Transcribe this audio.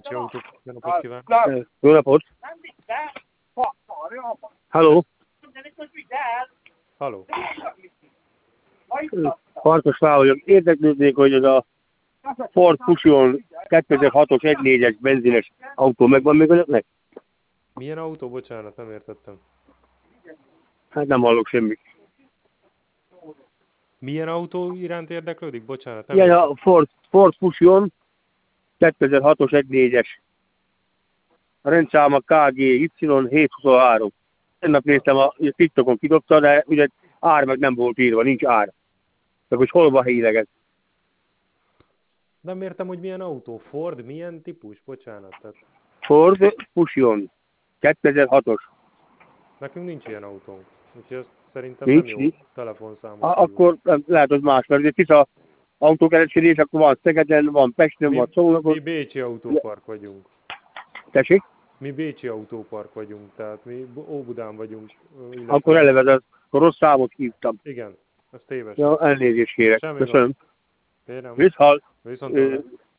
Bécsi autók, jó napot kívánok! Jó napot! Halló! Halló! Farkas vagyok. Érdeklődnék, hogy ez a Ford Fusion 2006-os 1.4-es benzines autó megvan még önöknek? Milyen autó? Bocsánat, nem értettem. Hát nem hallok semmit. Milyen autó iránt érdeklődik? Bocsánat, nem Igen, értettem. a Ford Fusion 2006-os 1.4-es. A rendszáma KGY 723. Ennek néztem, a TikTokon kidobta, de ugye ár meg nem volt írva, nincs ár. Csak hogy hol van híreget. Nem értem, hogy milyen autó. Ford, milyen típus? Bocsánat. Tehát Ford Fusion 2006-os. nekünk nincs ilyen autónk. Úgyhogy ez szerintem nem Nincs, jó nincs. telefonszámot küld. Akkor lehet, hogy más, mert ugye tiszta autókereskedés, akkor van Szegeden, van Pesten, van Mi Szolnokon. Bécsi autópark vagyunk. Tessék? Mi Bécsi autópark vagyunk, tehát mi Óbudán vagyunk. Akkor eleve az rossz számot hívtam. Igen, ez téves. Ja, elnézést kérek. Semmi gond. Köszönöm. Kérem. Viszhal. Viszont hallásra.